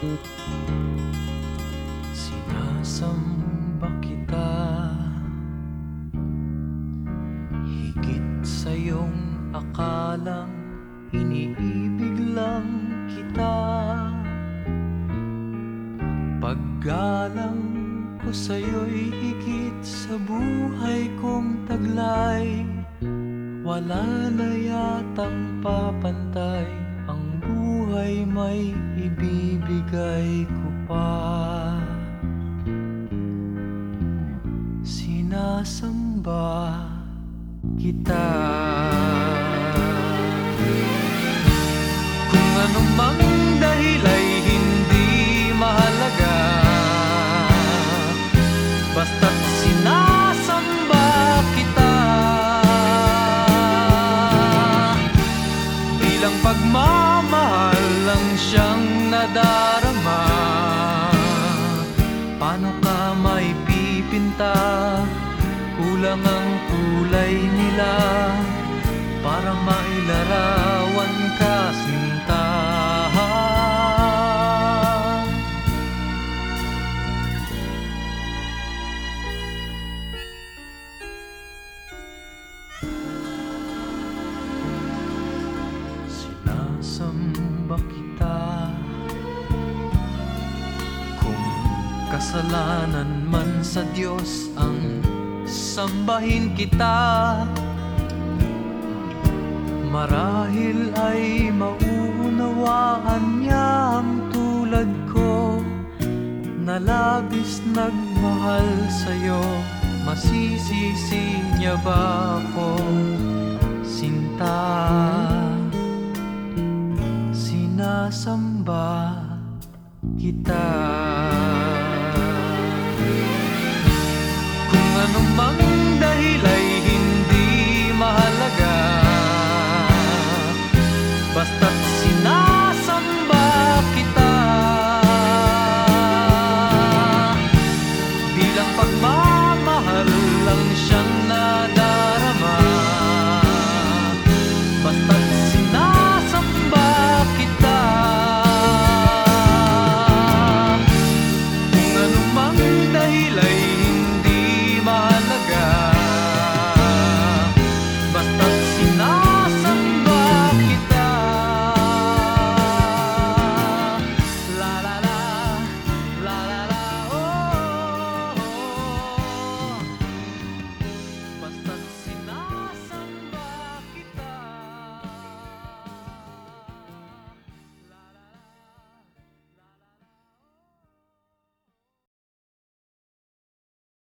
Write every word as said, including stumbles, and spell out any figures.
Sinasamba kita, higit sa iyong akalang iniibig lang kita. Paggalang ko sa'yo'y higit sa buhay kong taglay. Wala na yatang papantay, ang buhay may ibibigay ko pa. Sinasamba kita. Kung anumang dahil ay hindi mahalaga, basta't sinasamba kita. Bilang pagmamahal lang siyang nadarama. Paano ka may pipinta? Kulang ang kulay nila para mailarawan ka, sinta. Sinasamba kita. Kung kasalanan man sa Diyos ang sambahin kita, marahil ay mauunawaan niya ang tulad ko na labis nagmahal sa'yo. Masisisi niya ba ako, sinta? Sinasamba kita. Kung anumang